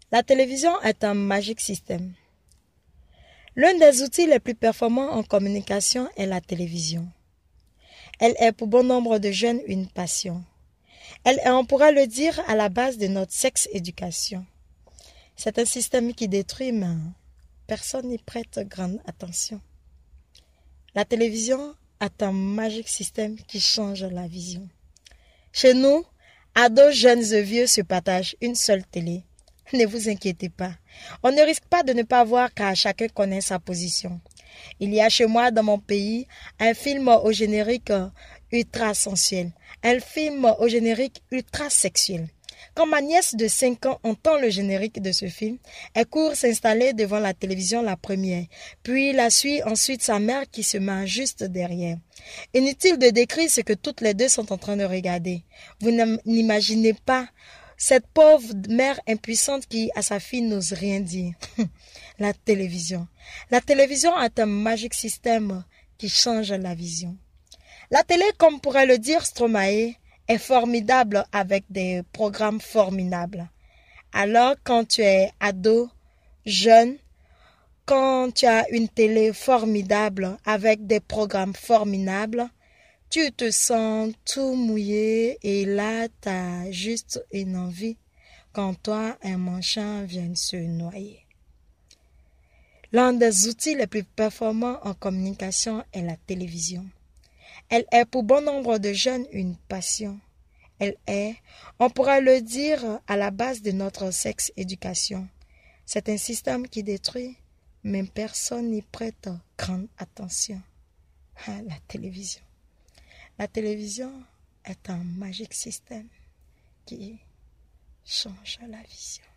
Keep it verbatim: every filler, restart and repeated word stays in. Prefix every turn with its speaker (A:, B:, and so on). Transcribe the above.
A: La télévision est un magique système. L'un des outils les plus performants en communication est la télévision. Elle est pour bon nombre de jeunes une passion. Elle est, on pourra le dire, à la base de notre sex-éducation. C'est un système qui détruit, mais personne n'y prête grande attention. La télévision est un magique système qui change la vision. Chez nous, ados, jeunes et vieux se partagent une seule télé. Ne vous inquiétez pas, on ne risque pas de ne pas voir car chacun connaît sa position. Il y a chez moi, dans mon pays, un film au générique ultra sensuel, un film au générique ultra sexuel. Quand ma nièce de cinq ans entend le générique de ce film, elle court s'installer devant la télévision la première, puis la suit ensuite sa mère qui se met juste derrière. Inutile de décrire ce que toutes les deux sont en train de regarder. Vous n'imaginez pas cette pauvre mère impuissante qui, à sa fille, n'ose rien dire. La télévision. La télévision est un magique système qui change la vision. La télé, comme pourrait le dire Stromae, est formidable avec des programmes formidables. Alors, quand tu es ado, jeune, quand tu as une télé formidable avec des programmes formidables, tu te sens tout mouillé et là, tu as juste une envie quand toi, un manchon vient se noyer. L'un des outils les plus performants en communication est la télévision. Elle est pour bon nombre de jeunes une passion. Elle est, on pourra le dire, à la base de notre sex-éducation. C'est un système qui détruit, mais personne n'y prête grande attention. Ah, la télévision. La télévision est un magique système qui change la vision.